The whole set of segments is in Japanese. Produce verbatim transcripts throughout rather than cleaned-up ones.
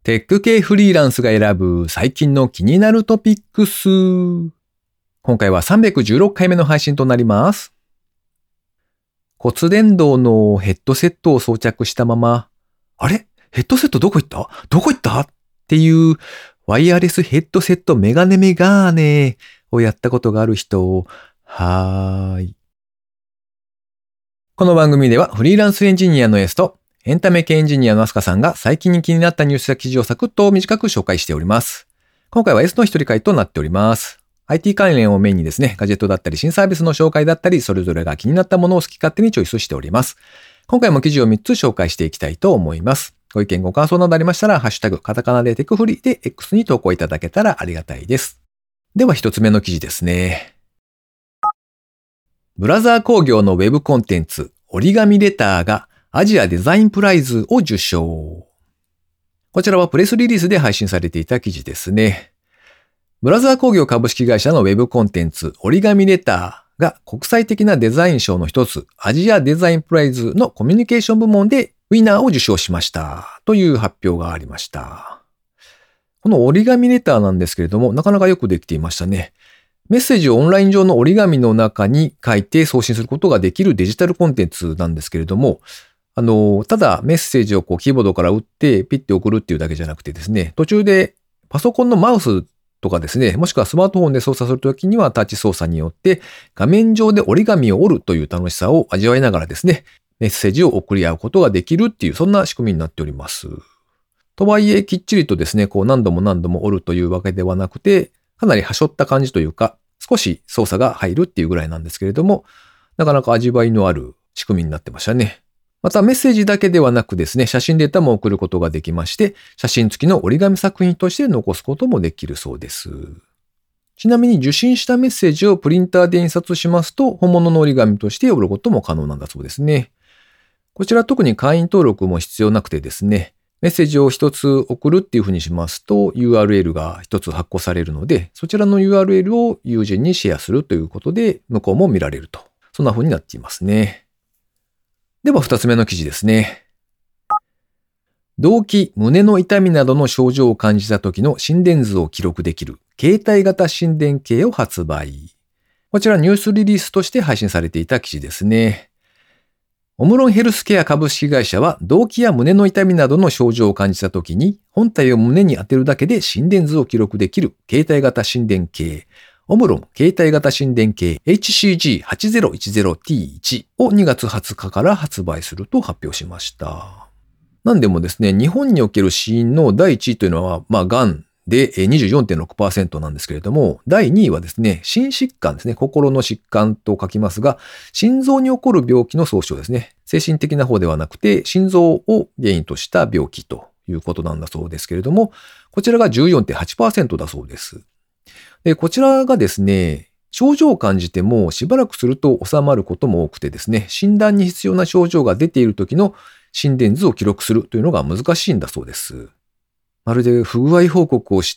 テック系フリーランスが選ぶ最近の気になるトピックス。今回はさんびゃくじゅうろっかいめの配信となります。骨伝導のヘッドセットを装着したまま、あれヘッドセットどこ行ったどこ行ったっていうワイヤレスヘッドセットメガネメガーネをやったことがある人、はーい。この番組ではフリーランスエンジニアのエスとエンタメ系エンジニアのアスカさんが最近に気になったニュースや記事をサクッと短く紹介しております。今回は S の一人会となっております。アイティー 関連をメインにですね、ガジェットだったり新サービスの紹介だったり、それぞれが気になったものを好き勝手にチョイスしております。今回も記事をみっつ紹介していきたいと思います。ご意見ご感想などありましたら、ハッシュタグ、カタカナでテクフリで X に投稿いただけたらありがたいです。では一つ目の記事ですね。ブラザー工業のウェブコンテンツ、折り紙レターがアジアデザインプライズを受賞。こちらはプレスリリースで配信されていた記事ですね。ブラザー工業株式会社のウェブコンテンツ、折り紙レターが国際的なデザイン賞の一つ、アジアデザインプライズのコミュニケーション部門でウィナーを受賞しましたという発表がありました。この折り紙レターなんですけれども、なかなかよくできていましたね。メッセージをオンライン上の折り紙の中に書いて送信することができるデジタルコンテンツなんですけれども、あの、ただメッセージをこうキーボードから打ってピッて送るっていうだけじゃなくてですね、途中でパソコンのマウスとかですね、もしくはスマートフォンで操作するときにはタッチ操作によって画面上で折り紙を折るという楽しさを味わいながらですね、メッセージを送り合うことができるっていう、そんな仕組みになっております。とはいえ、きっちりとですね、こう何度も何度も折るというわけではなくて、かなり端折った感じというか、少し操作が入るっていうぐらいなんですけれども、なかなか味わいのある仕組みになってましたね。またメッセージだけではなくですね、写真データも送ることができまして、写真付きの折り紙作品として残すこともできるそうです。ちなみに受信したメッセージをプリンターで印刷しますと、本物の折り紙として売ることも可能なんだそうですね。こちら特に会員登録も必要なくてですね、メッセージを一つ送るっていうふうにしますと ユーアールエル が一つ発行されるので、そちらの ユーアールエル を友人にシェアするということで、向こうも見られると。そんな風になっていますね。では二つ目の記事ですね。動悸、胸の痛みなどの症状を感じた時の心電図を記録できる携帯型心電計を発売。こちらニュースリリースとして配信されていた記事ですね。オムロンヘルスケア株式会社は動悸や胸の痛みなどの症状を感じた時に本体を胸に当てるだけで心電図を記録できる携帯型心電計オムロン携帯型心電計 エイチシージーはちぜろいちぜろティーワン をにがつはつかから発売すると発表しました。なんでもですね、日本における死因のだいいちいというのは、まあ、がんで にじゅうよんてんろくパーセント なんですけれども、だいにいはですね、心疾患ですね、心の疾患と書きますが、心臓に起こる病気の総称ですね。精神的な方ではなくて、心臓を原因とした病気ということなんだそうですけれども、こちらが じゅうよんてんはちパーセント だそうです。で、こちらがですね、症状を感じてもしばらくすると収まることも多くてですね、診断に必要な症状が出ている時の心電図を記録するというのが難しいんだそうです。まるで不具合報告をして、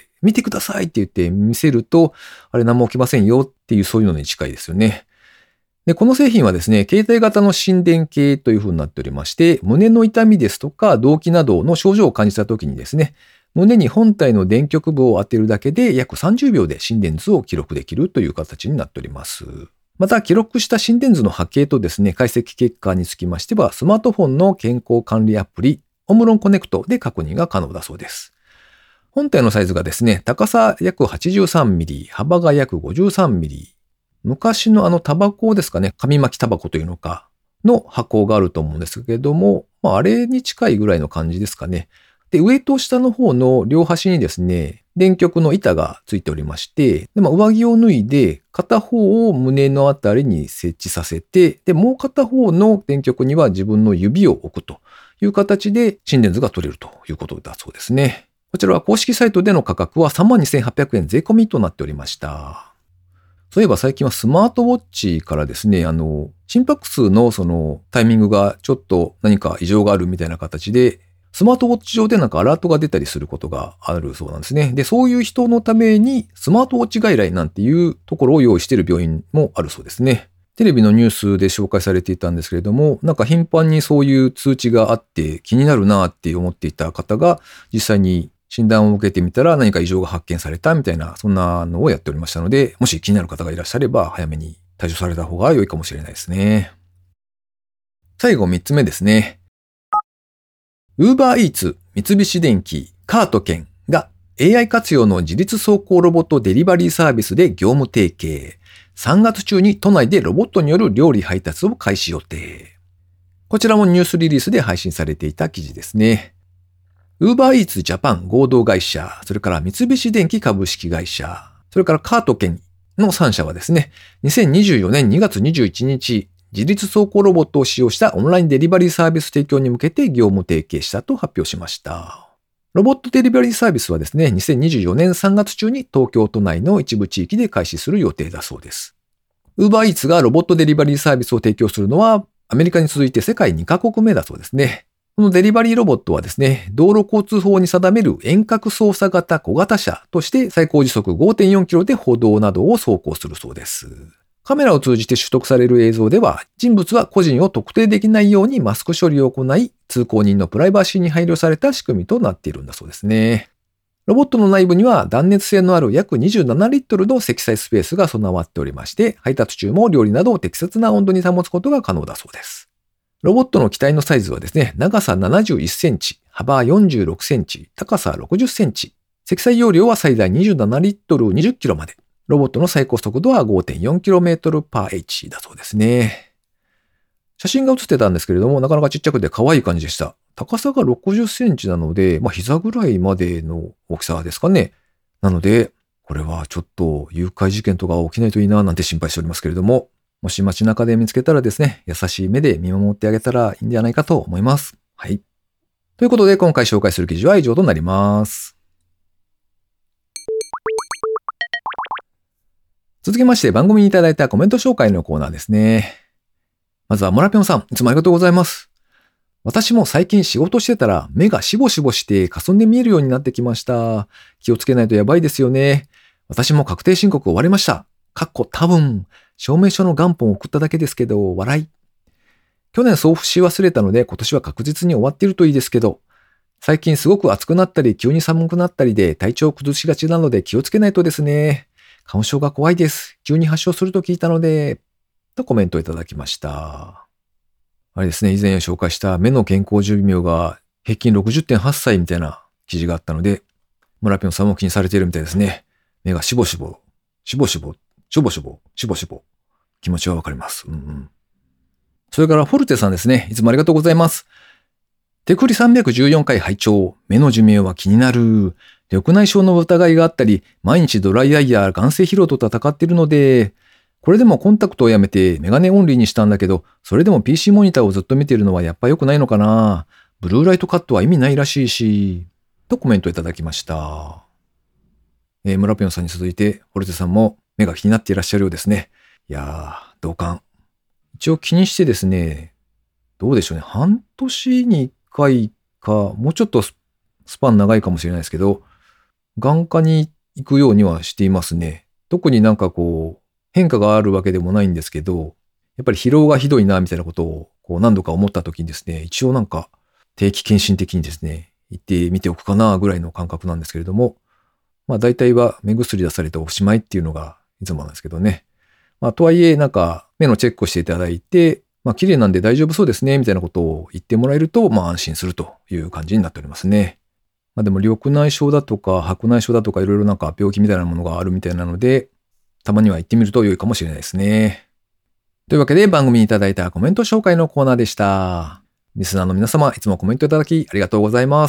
見てくださいって言って見せると、あれ何も起きませんよっていうそういうのに近いですよね。で、この製品はですね、携帯型の心電計という風になっておりまして、胸の痛みですとか動悸などの症状を感じた時にですね、胸に本体の電極部を当てるだけで約さんじゅうびょうで心電図を記録できるという形になっております。また記録した心電図の波形とですね、解析結果につきましては、スマートフォンの健康管理アプリ、オムロンコネクトで確認が可能だそうです。本体のサイズがですね、高さ約はちじゅうさんミリ、幅が約ごじゅうさんミリ。昔のあのタバコですかね、紙巻きタバコというのか、の箱があると思うんですけれども、まああれに近いぐらいの感じですかね。で、上と下の方の両端にですね、電極の板がついておりまして、でまあ、上着を脱いで、片方を胸のあたりに設置させて、で、もう片方の電極には自分の指を置くという形で心電図が取れるということだそうですね。こちらは公式サイトでの価格は さんまんにせんはっぴゃくえん税込みとなっておりました。そういえば最近はスマートウォッチからですね、あの、心拍数のそのタイミングがちょっと何か異常があるみたいな形で、スマートウォッチ上でなんかアラートが出たりすることがあるそうなんですね。で、そういう人のためにスマートウォッチ外来なんていうところを用意している病院もあるそうですね。 テレビのニュースで紹介されていたんですけれども、なんか頻繁にそういう通知があって気になるなって思っていた方が実際に診断を受けてみたら何か異常が発見されたみたいな、そんなのをやっておりましたので、もし気になる方がいらっしゃれば早めに対処された方が良いかもしれないですね。最後みっつめですね。Uber Eats、三菱電機、カート券が エーアイ 活用の自律走行ロボットデリバリーサービスで業務提携。さんがつ中に都内でロボットによる料理配達を開始予定。こちらもニュースリリースで配信されていた記事ですね。Uber Eats Japan 合同会社、それから三菱電機株式会社、それからカート券のさん社はですね、にせんにじゅうよねんにがつにじゅういちにち、自律走行ロボットを使用したオンラインデリバリーサービス提供に向けて業務提携したと発表しました。ロボットデリバリーサービスはですね、にせんにじゅうよねんさんがつ中に東京都内の一部地域で開始する予定だそうです。Uber Eats がロボットデリバリーサービスを提供するのはアメリカに続いて世界にカ国目だそうですね。このデリバリーロボットはですね、道路交通法に定める遠隔操作型小型車として最高時速 ごてんよんキロで歩道などを走行するそうです。カメラを通じて取得される映像では、人物は個人を特定できないようにマスク処理を行い、通行人のプライバシーに配慮された仕組みとなっているんだそうですね。ロボットの内部には断熱性のある約にじゅうななリットルの積載スペースが備わっておりまして、配達中も料理などを適切な温度に保つことが可能だそうです。ロボットの機体のサイズはですね、長さななじゅういっセンチ、幅よんじゅうろくセンチ、高さろくじゅっセンチ、積載容量は最大にじゅうななリットルにじゅっキロまで。ロボットの最高速度は ごてんよんキロメートルパーエイチ だそうですね。写真が写ってたんですけれども、なかなかちっちゃくて可愛い感じでした。高さがろくじゅっセンチなので、まあ膝ぐらいまでの大きさですかね。なので、これはちょっと誘拐事件とか起きないといいななんて心配しておりますけれども、もし街中で見つけたらですね、優しい目で見守ってあげたらいいんじゃないかと思います。はい。ということで、今回紹介する記事は以上となります。続きまして番組にいただいたコメント紹介のコーナーですね。まずはモラピョンさん、いつもありがとうございます。私も最近仕事してたら目がしぼしぼして霞んで見えるようになってきました。気をつけないとやばいですよね。私も確定申告終わりました。かっこ多分、証明書の元本を送っただけですけど、笑い。去年送付し忘れたので今年は確実に終わっているといいですけど、最近すごく暑くなったり急に寒くなったりで体調を崩しがちなので気をつけないとですね。花粉症が怖いです。急に発症すると聞いたので、とコメントいただきました。あれですね、以前紹介した目の健康寿命が平均 ろくじゅってんはっさいみたいな記事があったので、村ピョンさんも気にされているみたいですね。目がしぼしぼ、しぼしぼ、しょぼしぼ、しぼしぼ。気持ちはわかります。うんうん。それからフォルテさんですね。いつもありがとうございます。手繰りさんびゃくじゅうよんかい拝聴。目の寿命は気になる。緑内障の疑いがあったり、毎日ドライアイや眼性疲労と戦っているので、これでもコンタクトをやめてメガネオンリーにしたんだけど、それでも ピーシー モニターをずっと見ているのはやっぱ良くないのかな。ブルーライトカットは意味ないらしいし、とコメントいただきました。えー、村ピョンさんに続いて、フォルテさんも目が気になっていらっしゃるようですね。いやー、同感。一応気にしてですね、どうでしょうね。半年にいっかいか、もうちょっとスパン長いかもしれないですけど、眼科に行くようにはしていますね。特になんかこう、変化があるわけでもないんですけど、やっぱり疲労がひどいな、みたいなことをこう何度か思った時にですね、一応なんか定期検診的にですね、行ってみておくかな、ぐらいの感覚なんですけれども、まあ大体は目薬出されておしまいっていうのがいつもなんですけどね。まあとはいえなんか目のチェックをしていただいて、まあ綺麗なんで大丈夫そうですね、みたいなことを言ってもらえると、まあ安心するという感じになっておりますね。まあでも緑内障だとか白内障だとかいろいろなんか病気みたいなものがあるみたいなので、たまには行ってみると良いかもしれないですね。というわけで番組にいただいたコメント紹介のコーナーでした。リスナーの皆様いつもコメントいただきありがとうございます。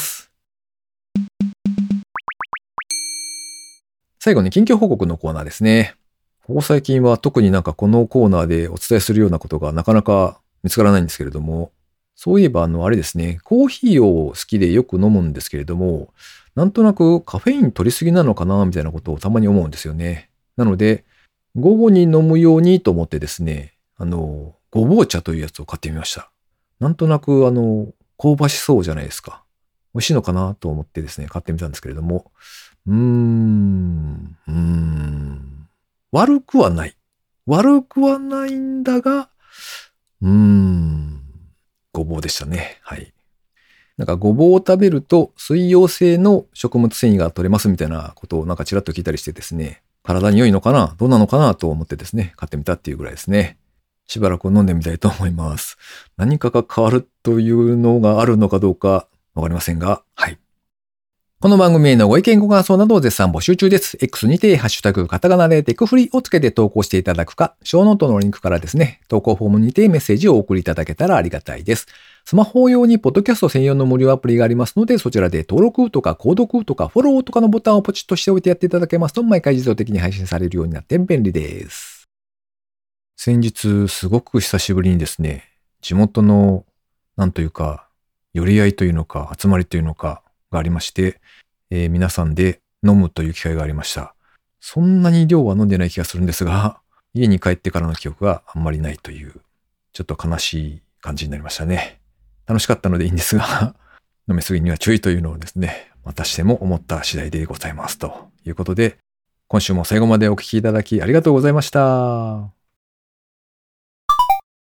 最後に近況報告のコーナーですね。ここ最近は特になんかこのコーナーでお伝えするようなことがなかなか見つからないんですけれども、そういえばあのあれですね、コーヒーを好きでよく飲むんですけれども、なんとなくカフェイン取りすぎなのかなみたいなことをたまに思うんですよね。なので、午後に飲むようにと思ってですね、あの、ごぼう茶というやつを買ってみました。なんとなくあの、香ばしそうじゃないですか。美味しいのかなと思ってですね、買ってみたんですけれども、うーん、うーん、悪くはない。 悪くはないんだが、うーん、ごぼうでしたね。はい。なんかごぼうを食べると水溶性の食物繊維が取れますみたいなことをなんかちらっと聞いたりしてですね、体に良いのかなどうなのかなと思ってですね、買ってみたっていうぐらいですね。しばらく飲んでみたいと思います。何かが変わるというのがあるのかどうかわかりませんが、はい。この番組へのご意見ご感想などを絶賛募集中です。X にてハッシュタグカタカナでテクフリをつけて投稿していただくか、ショーノートのリンクからですね、投稿フォームにてメッセージをお送りいただけたらありがたいです。スマホ用にポッドキャスト専用の無料アプリがありますので、そちらで登録とか購読とかフォローとかのボタンをポチッとしておいてやっていただけますと、毎回自動的に配信されるようになって便利です。先日、すごく久しぶりにですね、地元の、なんというか、寄り合いというのか、集まりというのかがありまして、えー、皆さんで飲むという機会がありました。そんなに量は飲んでない気がするんですが、家に帰ってからの記憶があんまりないという、ちょっと悲しい感じになりましたね。楽しかったのでいいんですが、飲みすぎには注意というのをですね、またしても思った次第でございます。ということで、今週も最後までお聞きいただきありがとうございました。